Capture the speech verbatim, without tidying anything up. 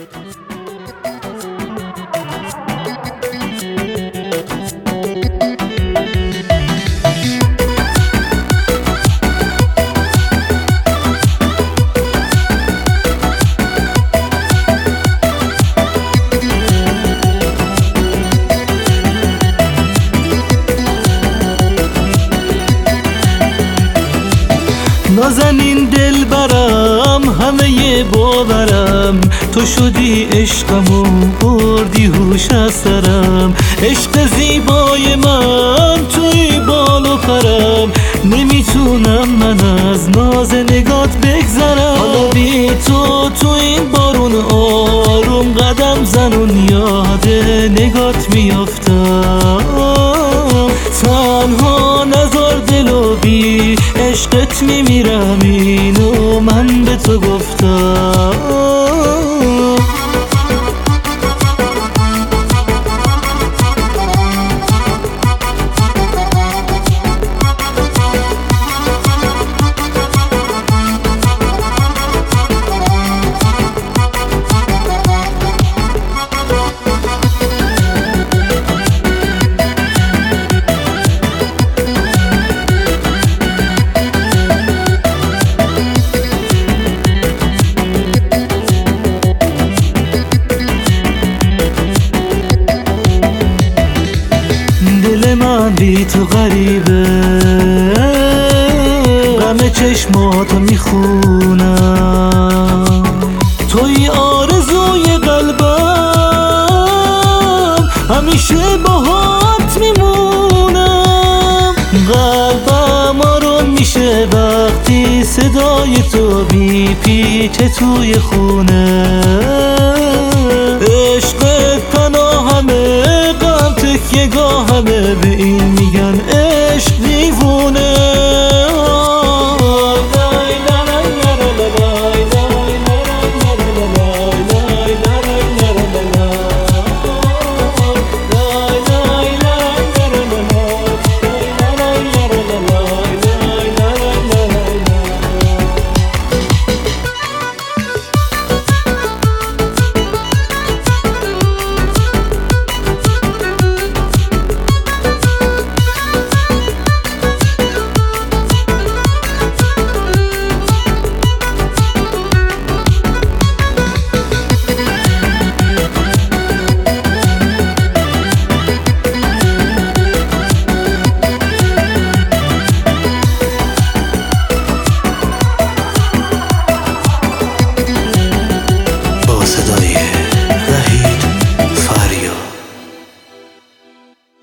نازنین دل برم همه باورم، تو شدی عشقم و بردی هوش از سرم. عشق زیبای من توی بال و پرم، نمیتونم من از ناز نگات بگذرم. حالا بی تو تو این بارون آروم قدم زنون یاد نگات میافتم. تنها نزار دلو بی عشقت میمیرم، اینو من به تو گفتم. دل من بی تو غریبه، غم چشماتو میخونم. توی آرزوی قلبم، همیشه باهات میمونم. قلبم آروم میشه وقتی صدای تو میپیچه توی خونه. عشقت پناهمه، غم تکیه گاهمه، به این میگن